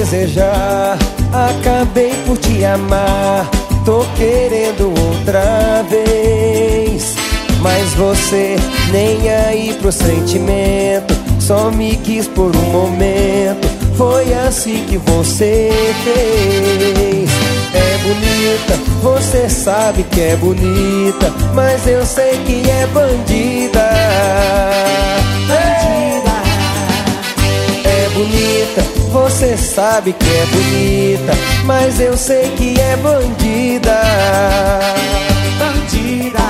desejar, acabei por te amar. Tô querendo outra vez, mas você nem aí pro sentimento, só me quis por um momento. Foi assim que você fez. É bonita, você sabe que é bonita, mas eu sei que é bandida. Bandida. É bonita, você sabe que é bonita, mas eu sei que é bandida. Bandida.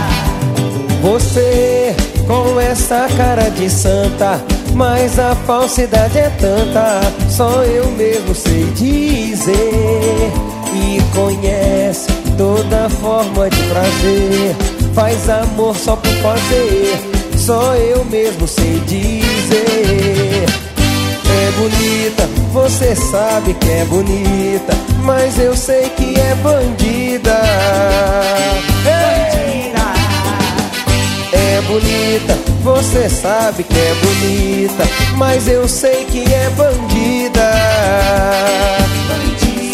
Você com essa cara de santa, mas a falsidade é tanta, só eu mesmo sei dizer. E conhece toda forma de prazer, faz amor só por fazer, só eu mesmo sei dizer. É bonita, você sabe que é bonita, mas eu sei que é bandida. Bandida. É bonita, você sabe que é bonita, mas eu sei que é bandida. Bandida.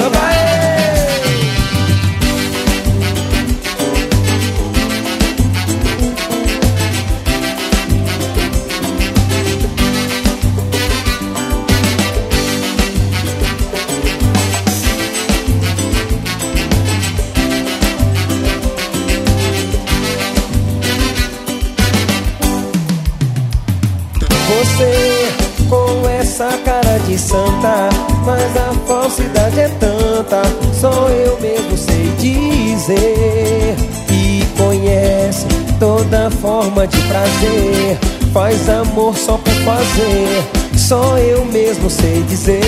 Você com essa cara de santa, mas a falsidade é tanta, só eu mesmo sei dizer. E conhece toda forma de prazer, faz amor só por fazer, só eu mesmo sei dizer.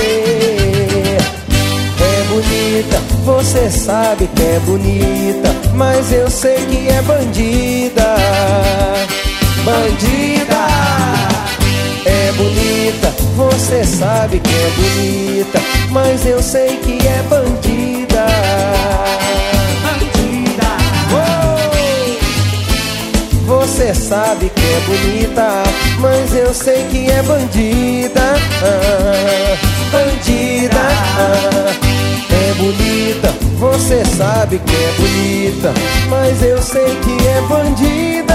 É bonita, você sabe que é bonita, mas eu sei que é bandida. Bandida. É bonita, você sabe que é bonita, mas eu sei que é bandida. Bandida. Oh! Você sabe que é bonita, mas eu sei que é bandida. Bandida. É bonita, você sabe que é bonita, mas eu sei que é bandida.